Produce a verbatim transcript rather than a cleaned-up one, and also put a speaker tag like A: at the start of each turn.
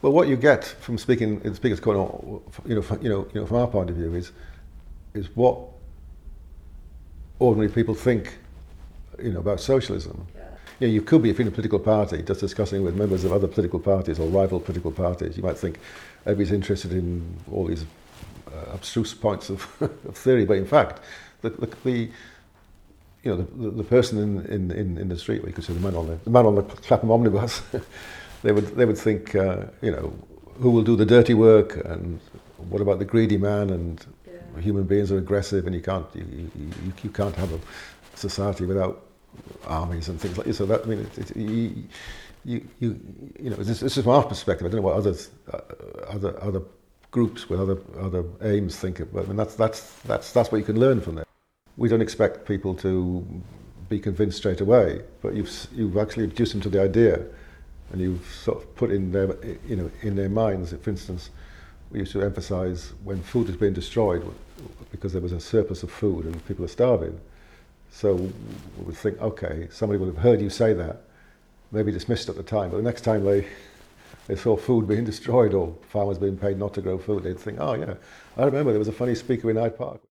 A: Well, what you get from speaking in speakers corner, you know, from, you know, you know, from our point of view, is is what ordinary people think, you know, about socialism.
B: Yeah.
A: You know, you could be, if you're in a political party, just discussing with members of other political parties or rival political parties. You might think everybody's interested in all these uh, abstruse points of, of theory, but in fact, the, the, the you know, the, the person in, in, in, in the street, where you could say the man on the, the man on the Clapham omnibus, they would they would think, uh, you know, who will do the dirty work, and what about the greedy man, and
B: Yeah.
A: human beings are aggressive, and you can't you, you, you can't have a society without armies and things like that. So that, I mean, it, it, you, you you you know, this, this is from our perspective. I don't know what others uh, other other groups with other other aims think of, but I mean that's that's that's that's what you can learn from there. We don't expect people to be convinced straight away, but you've you've actually introduced them to the idea, and you've sort of put in their, you know, in their minds. For instance, we used to emphasise when food was being destroyed because there was a surplus of food and people are starving. So we would think, okay, somebody would have heard you say that, maybe dismissed at the time, but the next time they they saw food being destroyed or farmers being paid not to grow food, they'd think, oh yeah, I remember there was a funny speaker in Hyde Park.